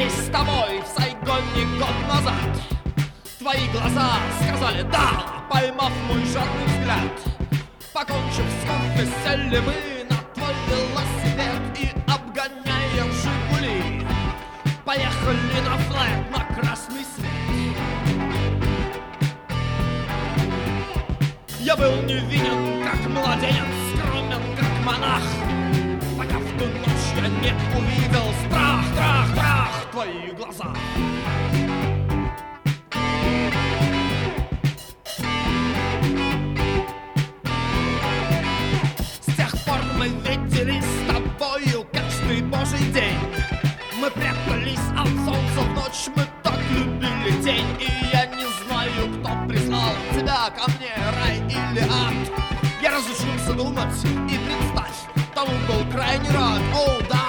виделись с тобой в Сайгоне год назад. Твои глаза сказали «да», поймав мой жадный взгляд. Покончив с кофе, сели мы на твой велосипед и, обгоняя «Жигули», поехали на флэт, на красный свет. Я был невинен, как младенец, скромен, как монах, пока в ту ночь я не увидел страх, страх, страх, твои глаза. С тех пор мы виделись с тобою каждый божий день. Мы прятались от солнца в ночь, мы так любили день. И я не знаю, кто прислал тебя ко мне, рай или ад. Я разучился думать, и представь, тому был крайне рад. О, да!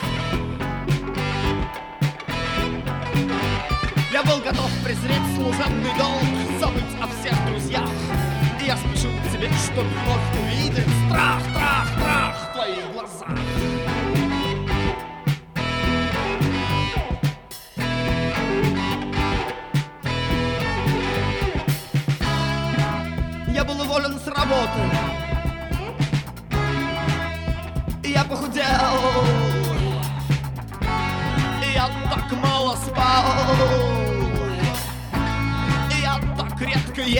Я был готов презреть служебный долг, забыть о всех друзьях. И я спешил к тебе, чтобы вновь увидеть страх, страх, страх в твоих глазах. Я был уволен с работы, и я похудел, и я так мало спал, и я так редко ел.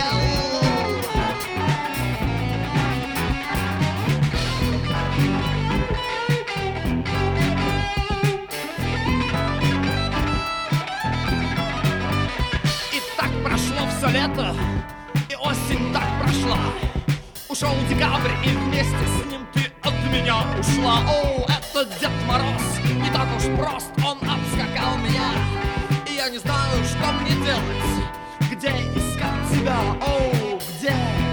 И так прошло все лето, и осень так прошла. Ушел декабрь, и вместе с ним ты от меня ушла. О, это Дед Мороз, не так уж прост, он обскакал меня. И я не знаю, что мне делать, где искать тебя, о, где?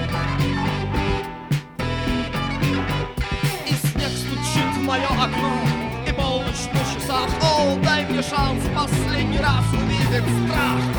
И снег стучит в мое окно, и полночь на часах. О, дай мне шанс последний раз увидеть страх.